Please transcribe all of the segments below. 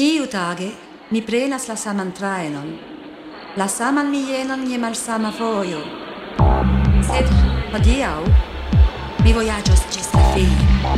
Ciutage, mi prenas la saman trajnon. La saman mielon je malsama vojo. Sed hodiaŭ mi vojaĝos ĝis la fino.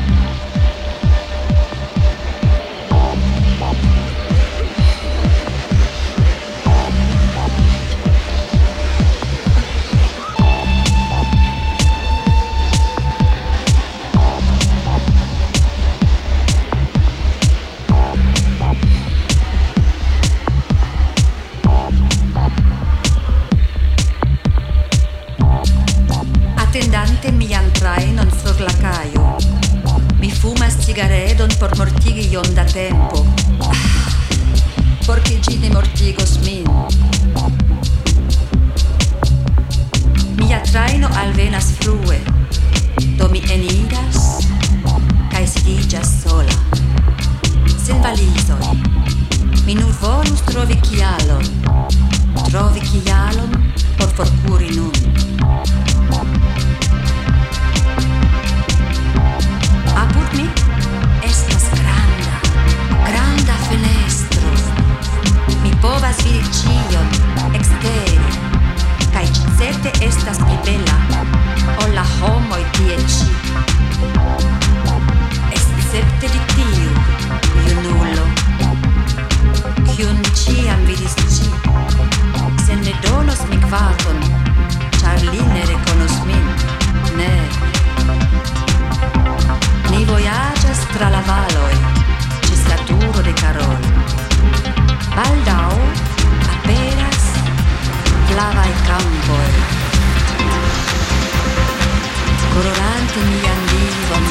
Attendante mian trajnon sur la kajo. Mi fumas cigaredon por mortigi iom da tempo. Por ke ĝi ne mortigos min. Mia trajno alvenas frue, do mi eniras kaj sidiĝas sola. Sen valizoj. Mi nur volus trovi kialon por forkuri nun. Apud mi estas granda fenestro. Mi povas vidi ĉion ekstere, kaj certe estas pli bela ol la homoj tie ĉi. Escepte de tiu junulo, kiun ĉiam vidis ĉi, se ne donos mi kvaton, ĉar li ne rekonos min, ne. Ni vojaĝas tra la valoj ĝis la turo de Karol. Baldaŭ aperas flavaj kampoj, kolorante mian vivon.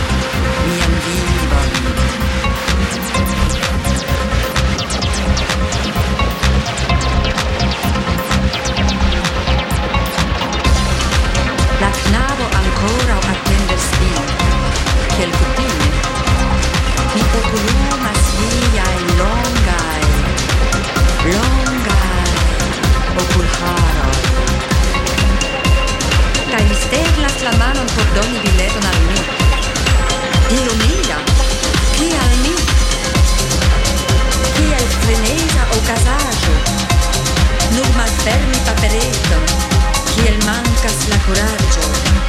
La knabo ankoraŭ atendas vin. Kiel kutime, mi okulumas liaj longaj okulharoj. Kaj mi steglas la manon por doni bileton al mi. Dio mia, kial mi? Kiel freneza okazaĵo, nur malfermi papereton, kiel mankas la kuraĝo.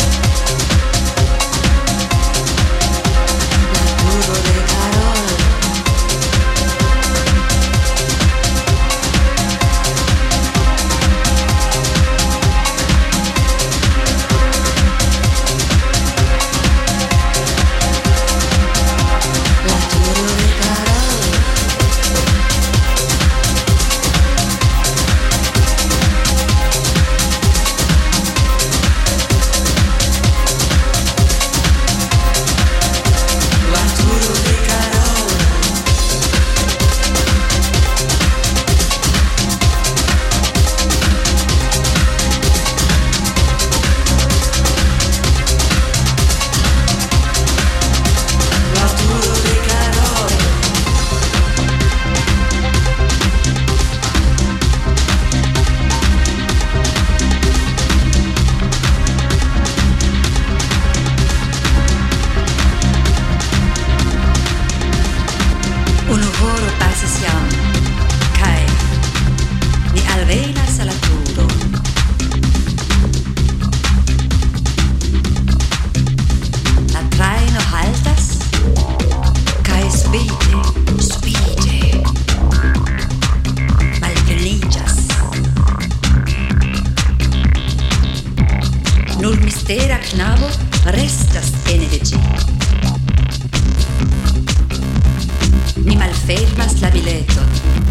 Nur mistera knabo restas ene de ĝi. Mi malfermas la bileton.